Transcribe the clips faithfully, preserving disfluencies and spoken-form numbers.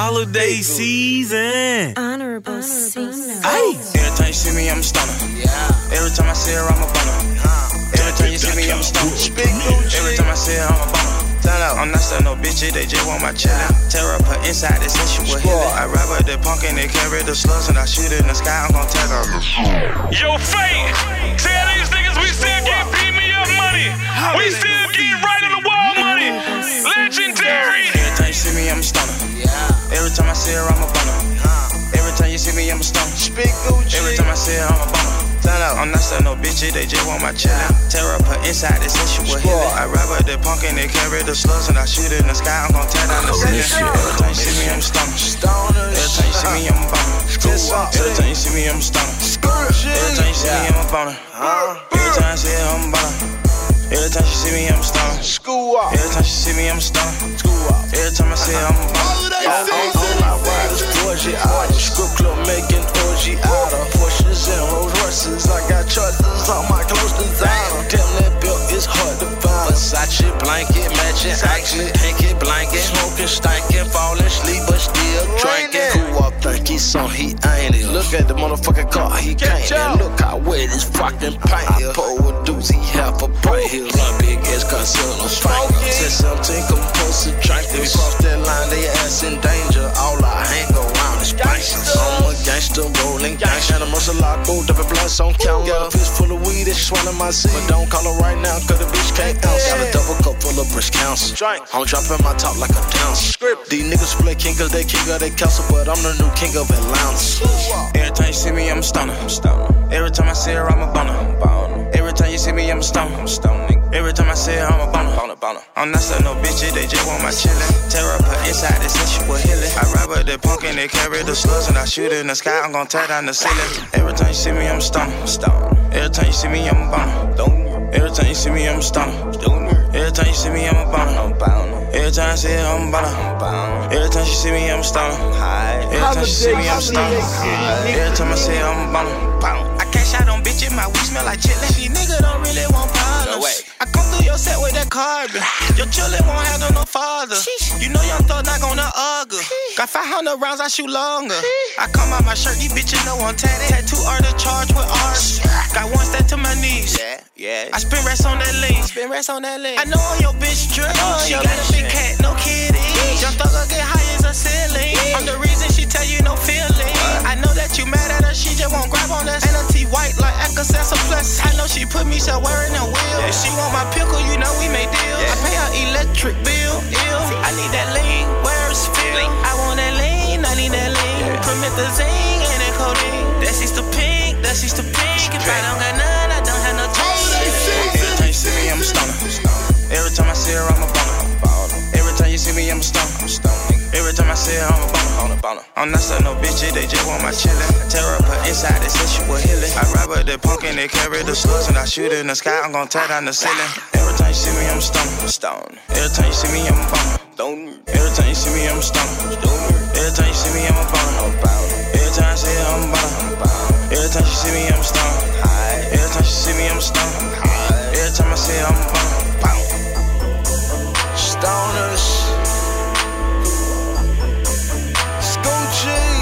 holiday season. Honorable season. Ay. Every time you see me, I'm a stunner. Every time I see her, I'm a bummer. Every time you see me, I'm a stunner. Every time I see her, I'm a bummer. I'm not stuck no bitch, they just want my chillin'. Tear up her inside, they say she will heal it. I rap with the punk and they carry the slugs and I shoot it in the sky, I'm gon' tag her. Yo, Fate, tell these niggas we still get beat me up money. We still get right in the wall money. Legendary. Every time you see me, I'm a stunner. Every time I see her, I'm a bummer. Every time you see me, I'm a stunner. Every time I see her, I'm a bummer. I'm not stuck no bitch, they just want my chillin'. Tear up her inside, they say she will heal it. I rap with the punk and they carry the slugs and I shoot it in the sky, I'm gon' tear down the ceiling. Every time you see me, I'm a stunner. Every time you see me, I'm a bummer. Every time you see me, I'm a stunner. Every time you see me, I'm a boner. Every time I see her, I'm a boner. Every time she see me, I'm a stunner. Every time she see me, I'm a stunner. Every time I see her, I'm a boner. All my riders, Georgie out of strip club making orgy out of Porsches and Rolls Royces. I got choices on my clothes designer. Damn, that belt is hard to find. Versace blanket, matching actually pinky blanket. Smoking, stankin', falling asleep, but still drinking. Who up think he's on, he ain't it. Look at the motherfucking car, he can't it. Look how wet his fucking paint is. I pull with dudes, he half a pint here. One big ass concealer, spank. Said something composed to drink. If we cross that line, they ass in danger. All I hang around is bangers. I'm a gangster, rolling gangster. And I'm Murcielago, double blunts on counter. Got a fist full of weed, it's swallowing my seed. But don't call her right now, cause the bitch can't ounce. Got a double cup full of breast cancer. I'm dropping my top like a dance. These niggas play king cause they king of their castle, but I'm the new king of Atlanta. Every time you see me, I'm a stunner. Every time I see her, I'm a boner. Every time you see me, I'm a stunner. Every time I see her, I'm a boner. I'm not stuck no bitch, they just want my chillin'. Tear up her inside, they say she will heal it. I rap with the punk and they carry the slugs and I shoot it in the sky, I'm gon' tear down the ceiling. Every time you see me, I'm a stunner. Every time you see me, I'm a boner. Every time you see me, I'm a stunner. Every time you see me, I'm a boner. Every time I see her, I'm a boner. Every time she see me, I'm a stunner. Every time she see me, I'm a stunner. Every time I see her, I'm a boner. I cash out on bitches, my weed smell like chitlin'. These niggas don't really want problems. I come through your set with that carbon. Your chillin' won't handle no father. You know young thug not gonna argue. Got five hundred rounds, I shoot longer. I come out my shirt, these bitches know I'm tatted. Tattoo are the charge with arts. Got one step to my knees. Yeah, yeah. I spin rest on that lean. Spin rest on that lean. I know on your bitch drink. Oh, she got a big cat, no kidding. Young thug get high as a ceiling. I'm the reason she tell you no feeling. I know that you mad at her, she just won't grab on us. And her teeth white like Alka-Seltzer plus. I know she put me somewhere in the wheel. If she want my pickle, you know we made deals. I pay her electric bill, ill. I need that lean, where's Phil? I want that lean, I need that lean. Promethazine and that codeine. That's just the pink, that's just the pink. If I don't got none, I don't have no taste. Every time you see me, I'm a stunner. Every time I see her, I'm a boner. Every time you see me, I'm a stunner. Every time I see her, I'm a boner. I'm not stuck no bitch, they just want my chillin'. Tear up her inside, they say she will heal it. I rap with the punk and they carry the slugs and I shoot it in the sky, I'm gon' tear down the ceiling. Every time you see me, I'm a stunner. Every time you see me, I'm a boner. Every time you see me, I'm a stunner. Every time you see me, I'm a boner. Every time I see her, I'm a boner. Every time she see me, I'm a stunner. Every time she see me, I'm a stunner. Every time I see her, I'm a boner. Stoners. Scoochie.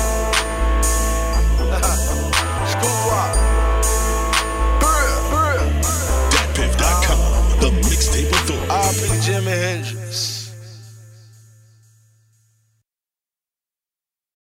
School up. Dat Piff dot com, the mixtape authority. R P Jimi Hendrix.